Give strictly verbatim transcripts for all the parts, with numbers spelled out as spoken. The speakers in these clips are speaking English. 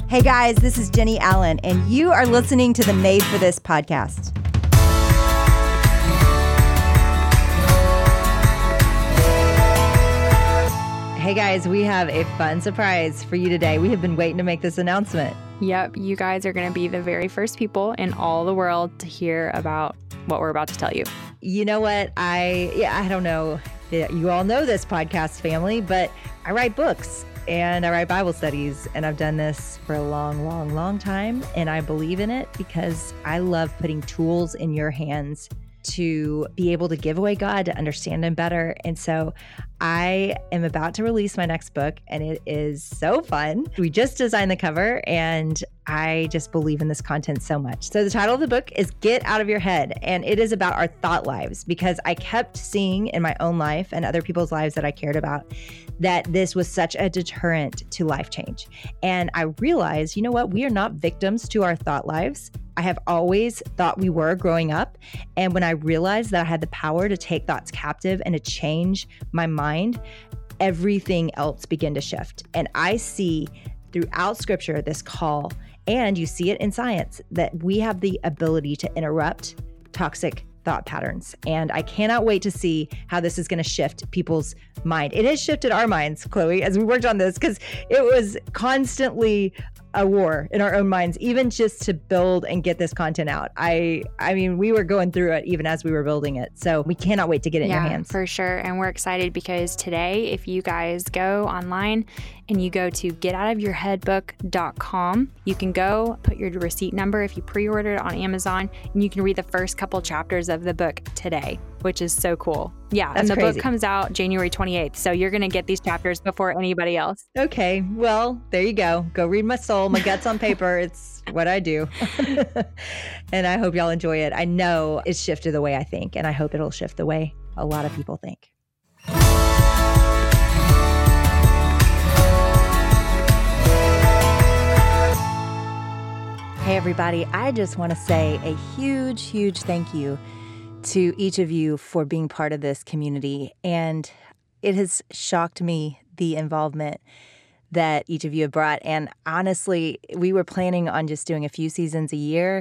Hey guys, this is Jenny Allen, and you are listening to the Made for This podcast. Hey guys, we have a fun surprise for you today. We have been waiting to make this announcement. Yep, you guys are going to be the very first people in all the world to hear about what we're about to tell you. You know what? I yeah, I don't know if you all know this podcast family, but I write books and I write Bible studies, and I've done this for a long, long, long time, and I believe in it because I love putting tools in your hands to be able to give away God, to understand Him better. And so I am about to release my next book, and it is so fun. We just designed the cover, and I just believe in this content so much. So the title of the book is Get Out of Your Head, and it is about our thought lives, because I kept seeing in my own life and other people's lives that I cared about that this was such a deterrent to life change. And I realized, you know what? We are not victims to our thought lives. I have always thought we were growing up. And when I realized that I had the power to take thoughts captive and to change my mind, everything else began to shift. And I see throughout Scripture this call, and you see it in science, that we have the ability to interrupt toxic thought patterns. And I cannot wait to see how this is going to shift people's mind. It has shifted our minds, Chloe, as we worked on this, because it was constantly a war in our own minds, even just to build and get this content out. I I mean, we were going through it even as we were building it. So we cannot wait to get it yeah, in your hands. For sure. And we're excited because today, if you guys go online and you go to get out of your head book dot com, you can go put your receipt number if you pre-order it on Amazon, and you can read the first couple chapters of the book today, which is so cool. Yeah, That's and the crazy. book comes out January twenty-eighth, so you're going to get these chapters before anybody else. Okay, well, there you go. Go read my soul, my guts on paper. It's what I do. And I hope y'all enjoy it. I know it's shifted the way I think, and I hope it'll shift the way a lot of people think. Hey, everybody. I just want to say a huge, huge thank you to each of you for being part of this community. And it has shocked me, the involvement that each of you have brought. And honestly, we were planning on just doing a few seasons a year.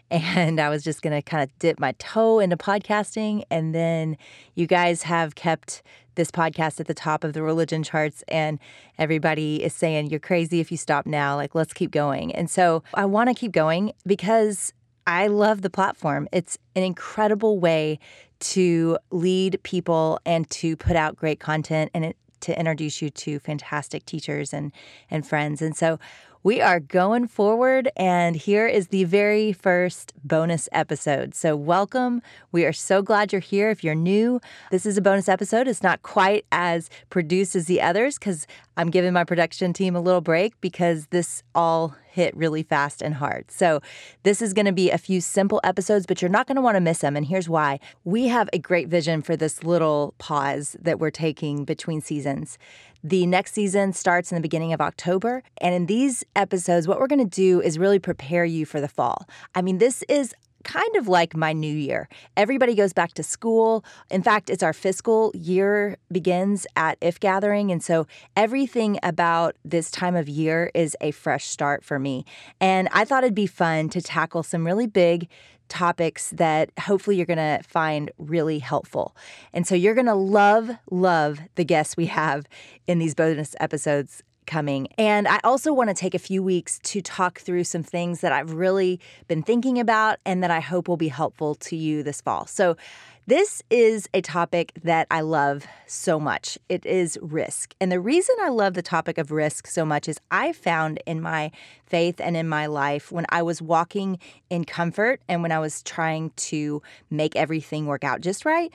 And I was just going to kind of dip my toe into podcasting. And then you guys have kept this podcast at the top of the religion charts, and everybody is saying, you're crazy if you stop now. Like, let's keep going. And so I want to keep going because I love the platform. It's an incredible way to lead people and to put out great content, and it, to introduce you to fantastic teachers and, and friends. And so we are going forward, and here is the very first bonus episode. So welcome. We are so glad you're here. If you're new, this is a bonus episode. It's not quite as produced as the others because I'm giving my production team a little break because this all hit really fast and hard. So this is going to be a few simple episodes, but you're not going to want to miss them. And here's why. We have a great vision for this little pause that we're taking between seasons. The next season starts in the beginning of October. And in these episodes, what we're going to do is really prepare you for the fall. I mean, this is kind of like my new year. Everybody goes back to school. In fact, it's our fiscal year begins at If Gathering. And so everything about this time of year is a fresh start for me. And I thought it'd be fun to tackle some really big topics that hopefully you're going to find really helpful. And so you're going to love, love the guests we have in these bonus episodes coming. And I also want to take a few weeks to talk through some things that I've really been thinking about and that I hope will be helpful to you this fall. So this is a topic that I love so much. It is risk. And the reason I love the topic of risk so much is I found in my faith and in my life when I was walking in comfort and when I was trying to make everything work out just right,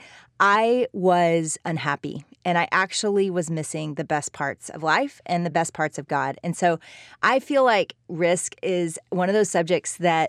I was unhappy. And I actually was missing the best parts of life and the best parts of God. And so I feel like risk is one of those subjects that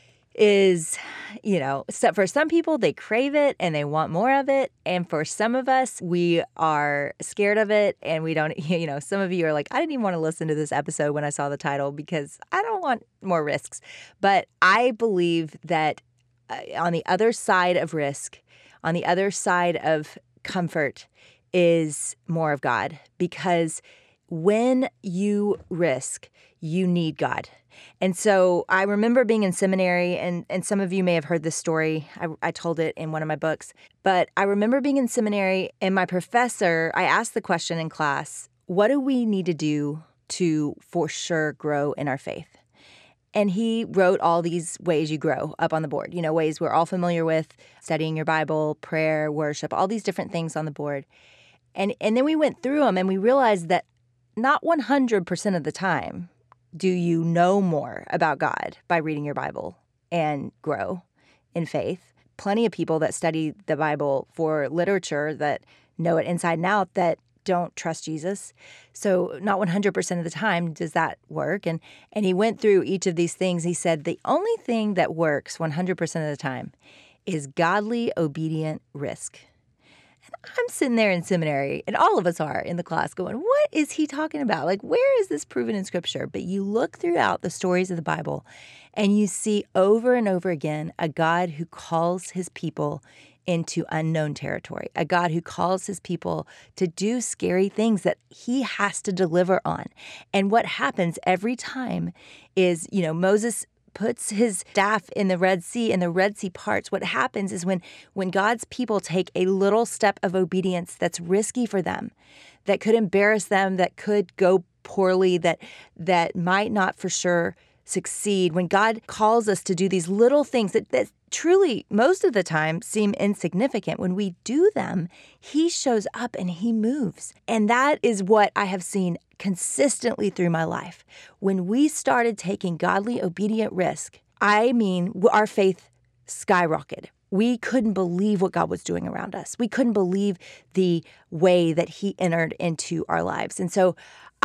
is, you know, so for some people, they crave it and they want more of it. And for some of us, we are scared of it and we don't, you know, some of you are like, I didn't even want to listen to this episode when I saw the title because I don't want more risks. But I believe that uh, on the other side of risk, on the other side of comfort is more of God, because when you risk, you need God. And so I remember being in seminary, and, and some of you may have heard this story. I, I told it in one of my books. But I remember being in seminary, and my professor, I asked the question in class, what do we need to do to for sure grow in our faith? And he wrote all these ways you grow up on the board, you know, ways we're all familiar with, studying your Bible, prayer, worship, all these different things on the board. And and then we went through them, and we realized that not one hundred percent of the time do you know more about God by reading your Bible and grow in faith. Plenty of people that study the Bible for literature that know it inside and out that don't trust Jesus. So not one hundred percent of the time does that work. And and he went through each of these things. He said the only thing that works one hundred percent of the time is godly, obedient risk. And I'm sitting there in seminary, and all of us are in the class going, what is he talking about? Like, where is this proven in Scripture? But you look throughout the stories of the Bible, and you see over and over again a God who calls his people into unknown territory, a God who calls his people to do scary things that he has to deliver on. And what happens every time is, you know, Moses puts his staff in the Red Sea and the Red Sea parts. What happens is when, when God's people take a little step of obedience that's risky for them, that could embarrass them, that could go poorly, that that might not for sure succeed, when God calls us to do these little things that, that truly most of the time seem insignificant, when we do them, he shows up and he moves. And that is what I have seen consistently through my life. When we started taking godly, obedient risk, I mean, our faith skyrocketed. We couldn't believe what God was doing around us. We couldn't believe the way that he entered into our lives. And so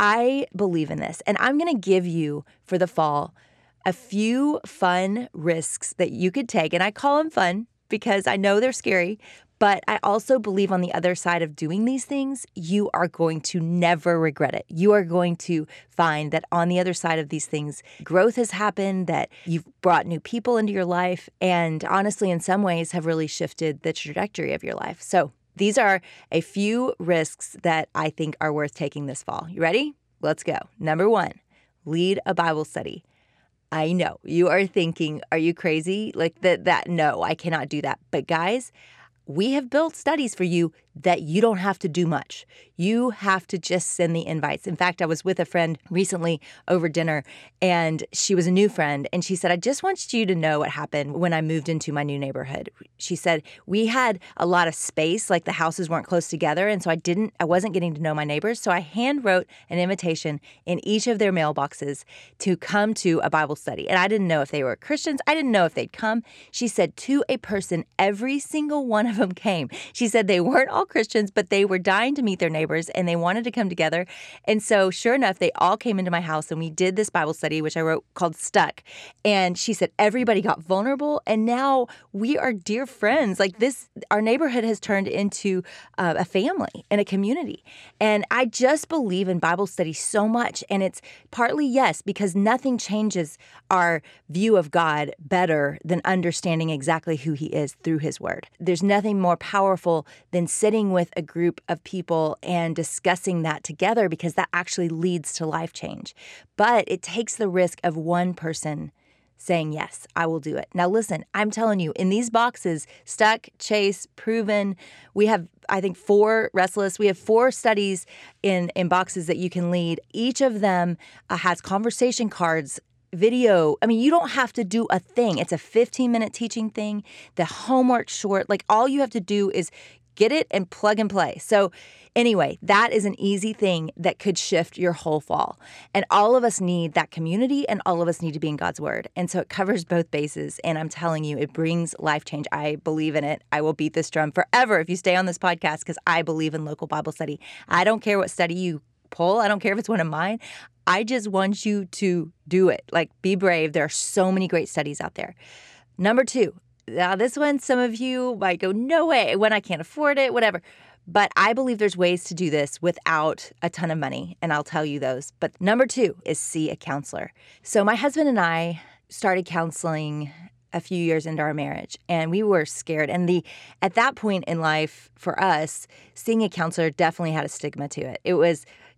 I believe in this. And I'm going to give you for the fall a few fun risks that you could take. And I call them fun because I know they're scary. But I also believe on the other side of doing these things, you are going to never regret it. You are going to find that on the other side of these things, growth has happened, that you've brought new people into your life, and honestly, in some ways, have really shifted the trajectory of your life. So these are a few risks that I think are worth taking this fall. You ready? Let's go. Number one, lead a Bible study. I know you are thinking, are you crazy? Like that, that, no, I cannot do that. But guys, we have built studies for you that you don't have to do much. You have to just send the invites. In fact, I was with a friend recently over dinner, and she was a new friend, and she said, I just want you to know what happened when I moved into my new neighborhood. She said, we had a lot of space, like the houses weren't close together, and so I didn't, I wasn't getting to know my neighbors, so I hand wrote an invitation in each of their mailboxes to come to a Bible study. And I didn't know if they were Christians. I didn't know if they'd come. She said, to a person, every single one of them came. She said they weren't all Christians, but they were dying to meet their neighbors and they wanted to come together. And so sure enough, they all came into my house and we did this Bible study, which I wrote called Stuck. And she said, everybody got vulnerable. And now we are dear friends. Like this, our neighborhood has turned into uh, a family and a community. And I just believe in Bible study so much. And it's partly, yes, because nothing changes our view of God better than understanding exactly who he is through his word. There's nothing more powerful than sitting with a group of people and discussing that together, because that actually leads to life change. But it takes the risk of one person saying, yes, I will do it. Now, listen, I'm telling you, in these boxes, Stuck, Chase, Proven, we have, I think, four Restless. We have four studies in, in boxes that you can lead. Each of them uh, has conversation cards, video. I mean, you don't have to do a thing. It's a fifteen minute teaching thing. The homework's short. Like, all you have to do is get it and plug and play. So anyway, that is an easy thing that could shift your whole fall. And all of us need that community, and all of us need to be in God's word. And so it covers both bases. And I'm telling you, it brings life change. I believe in it. I will beat this drum forever if you stay on this podcast, because I believe in local Bible study. I don't care what study you pull. I don't care if it's one of mine. I just want you to do it. Like, be brave. There are so many great studies out there. Number two, now this one, some of you might go, no way, when I can't afford it, whatever. But I believe there's ways to do this without a ton of money, and I'll tell you those. But number two is see a counselor. So my husband and I started counseling a few years into our marriage, and we were scared. And the at that point in life, for us, seeing a counselor definitely had a stigma to it. It was,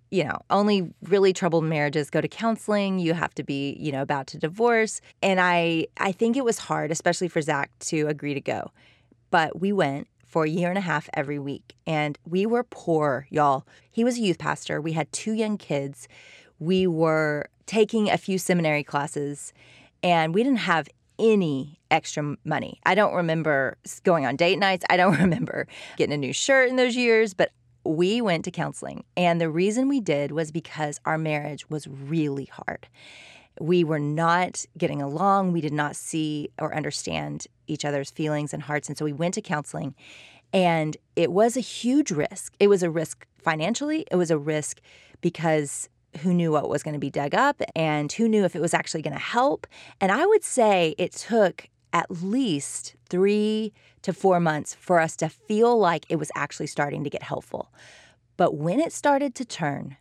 you know, only really troubled marriages go to counseling. You have to be, you know, about to divorce. And I, I think it was hard, especially for Zach, to agree to go. But we went for a year and a half every week. And we were poor, y'all. He was a youth pastor. We had two young kids. We were taking a few seminary classes, and we didn't have any extra money. I don't remember going on date nights. I don't remember getting a new shirt in those years, but we went to counseling. And the reason we did was because our marriage was really hard. We were not getting along. We did not see or understand each other's feelings and hearts. And so we went to counseling, and it was a huge risk. It was a risk financially. It was a risk because who knew what was going to be dug up, and who knew if it was actually going to help. And I would say it took at least three to four months for us to feel like it was actually starting to get helpful. But when it started to turn,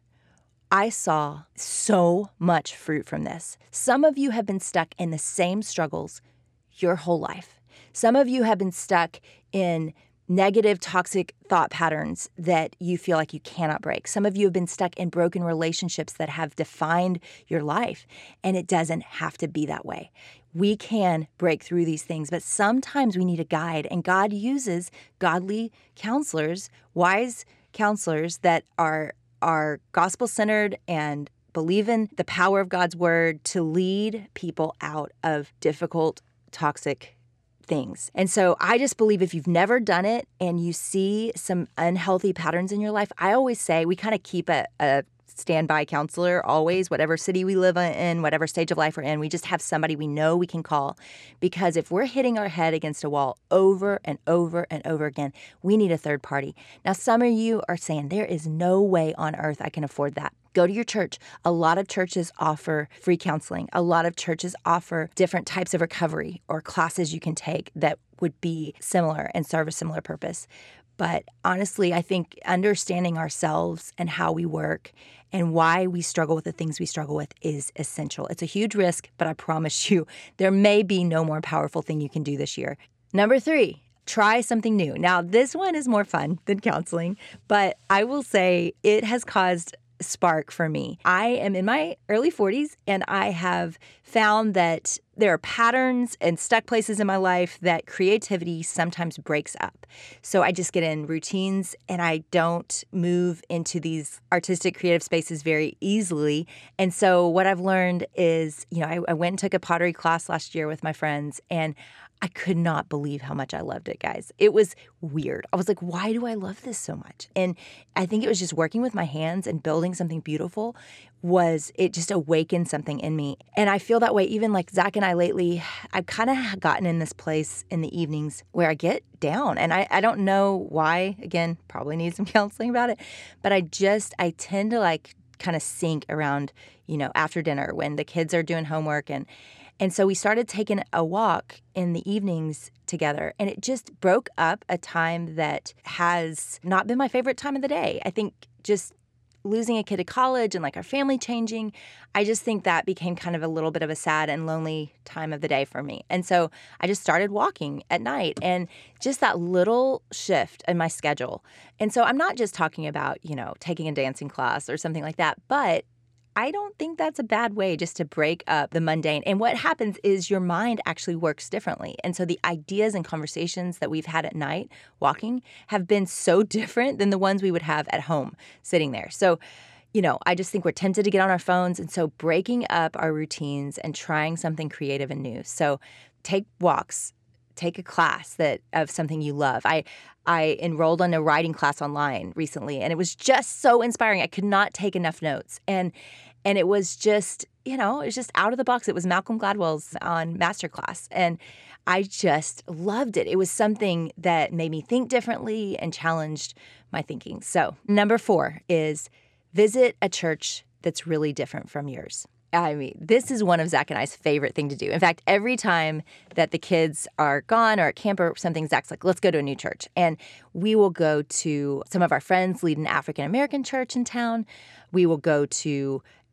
I saw so much fruit from this. Some of you have been stuck in the same struggles your whole life. Some of you have been stuck in negative, toxic thought patterns that you feel like you cannot break. Some of you have been stuck in broken relationships that have defined your life, and it doesn't have to be that way. We can break through these things, but sometimes we need a guide, and God uses godly counselors, wise counselors that are, are gospel-centered and believe in the power of God's word to lead people out of difficult, toxic things. And so I just believe if you've never done it and you see some unhealthy patterns in your life, I always say we kind of keep a, a standby counselor always, whatever city we live in, whatever stage of life we're in. We just have somebody we know we can call, because if we're hitting our head against a wall over and over and over again, we need a third party. Now, some of you are saying there is no way on earth I can afford that. Go to your church. A lot of churches offer free counseling. A lot of churches offer different types of recovery or classes you can take that would be similar and serve a similar purpose. But honestly, I think understanding ourselves and how we work and why we struggle with the things we struggle with is essential. It's a huge risk, but I promise you, there may be no more powerful thing you can do this year. Number three, try something new. Now, this one is more fun than counseling, but I will say it has caused spark for me. I am in my early forties, and I have found that there are patterns and stuck places in my life that creativity sometimes breaks up. So I just get in routines, and I don't move into these artistic, creative spaces very easily. And so what I've learned is, you know, I, I went and took a pottery class last year with my friends, and I could not believe how much I loved it, guys. It was weird. I was like, why do I love this so much? And I think it was just working with my hands and building something beautiful was, it just awakened something in me. And I feel that way even like Zach and I lately, I've kind of gotten in this place in the evenings where I get down. And I, I don't know why. Again, probably need some counseling about it. But I just, I tend to like kind of sink around, you know, after dinner when the kids are doing homework. And And so we started taking a walk in the evenings together, and it just broke up a time that has not been my favorite time of the day. I think just losing a kid to college and like our family changing, I just think that became kind of a little bit of a sad and lonely time of the day for me. And so I just started walking at night, and just that little shift in my schedule. And so I'm not just talking about, you know, taking a dancing class or something like that, but I don't think that's a bad way just to break up the mundane. And what happens is your mind actually works differently. And so the ideas and conversations that we've had at night walking have been so different than the ones we would have at home sitting there. So, you know, I just think we're tempted to get on our phones. And so breaking up our routines and trying something creative and new. So take walks. Take a class that of something you love. I I enrolled in a writing class online recently, and it was just so inspiring. I could not take enough notes. And and it was just, you know, it was just out of the box. It was Malcolm Gladwell's on Masterclass. And I just loved it. It was something that made me think differently and challenged my thinking. So number four is visit a church that's really different from yours. I mean, this is one of Zach and I's favorite thing to do. In fact, every time that the kids are gone or at camp or something, Zach's like, let's go to a new church. And we will go to some of our friends lead an African-American church in town. We will go to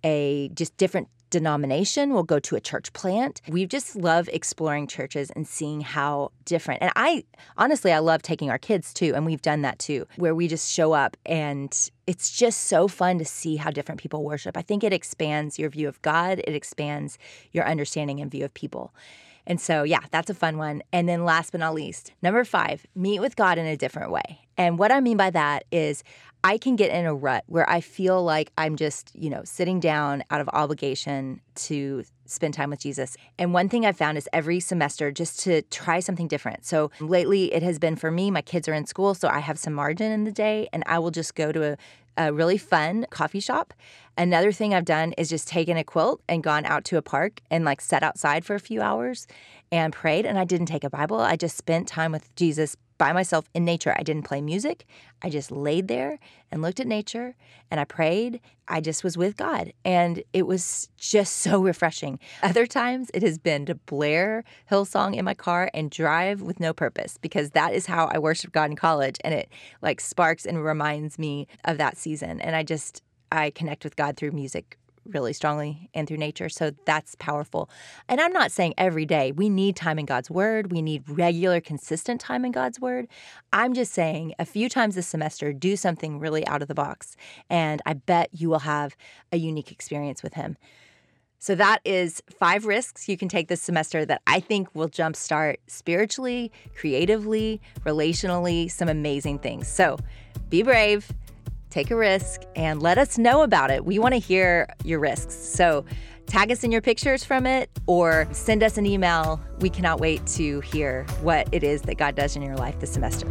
a just different denomination. We'll go to a church plant. We just love exploring churches and seeing how different. And I, honestly, I love taking our kids too, and we've done that too, where we just show up and it's just so fun to see how different people worship. I think it expands your view of God. It expands your understanding and view of people. And so, yeah, that's a fun one. And then last but not least, number five, meet with God in a different way. And what I mean by that is I can get in a rut where I feel like I'm just, you know, sitting down out of obligation to spend time with Jesus. And one thing I've found is every semester just to try something different. So lately it has been for me, my kids are in school, so I have some margin in the day, and I will just go to a, a really fun coffee shop. Another thing I've done is just taken a quilt and gone out to a park and like sat outside for a few hours and prayed. And I didn't take a Bible. I just spent time with Jesus by myself in nature. I didn't play music. I just laid there and looked at nature and I prayed. I just was with God, and it was just so refreshing. Other times it has been to blare Hillsong in my car and drive with no purpose, because that is how I worshiped God in college, and it like sparks and reminds me of that season. And I just, I connect with God through music really strongly and through nature. So that's powerful. And I'm not saying every day. We need time in God's Word. We need regular, consistent time in God's Word. I'm just saying a few times this semester, do something really out of the box. And I bet you will have a unique experience with Him. So that is five risks you can take this semester that I think will jumpstart spiritually, creatively, relationally, some amazing things. So be brave. Take a risk and let us know about it. We want to hear your risks. So tag us in your pictures from it or send us an email. We cannot wait to hear what it is that God does in your life this semester.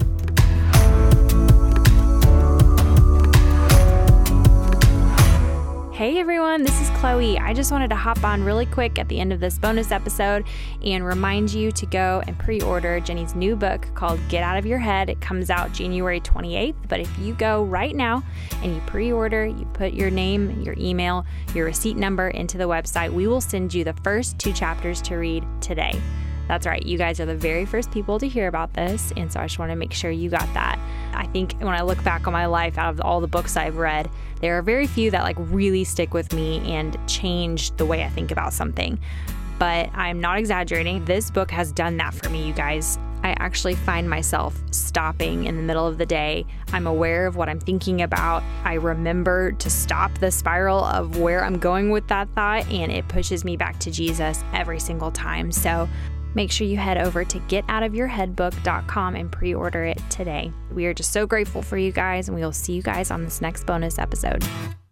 Hey everyone, this is Chloe. I just wanted to hop on really quick at the end of this bonus episode and remind you to go and pre-order Jenny's new book called Get Out of Your Head. It comes out January twenty-eighth, but if you go right now and you pre-order, you put your name, your email, your receipt number into the website, we will send you the first two chapters to read today. That's right, you guys are the very first people to hear about this, and so I just want to make sure you got that. I think when I look back on my life, out of all the books I've read, there are very few that like really stick with me and change the way I think about something. But I'm not exaggerating. This book has done that for me, you guys. I actually find myself stopping in the middle of the day. I'm aware of what I'm thinking about. I remember to stop the spiral of where I'm going with that thought, and it pushes me back to Jesus every single time. So make sure you head over to get out of your head book dot com and pre-order it today. We are just so grateful for you guys, and we will see you guys on this next bonus episode.